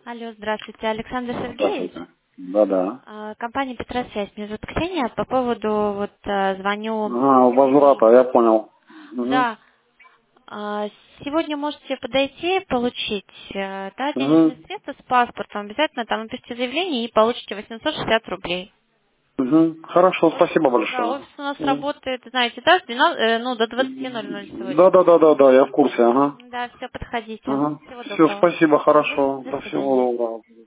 Алло, здравствуйте, Александр Сергеевич. Здравствуйте. Да-да. Компания Петросвязь. Меня зовут Ксения. По поводу, звоню... Возврата, я понял. Угу. Да, сегодня можете подойти, получить, да, Угу. денежные средства с паспортом. Обязательно там напишите заявление и получите 860 рублей. Угу. Хорошо, спасибо Да, большое. офис у нас работает, знаете, да, с 12, до 20:00 сегодня. Да, я в курсе, ага. Да, все, подходите. Ага. Всего Все, доброго. спасибо, хорошо. До Да, всего свидания. доброго.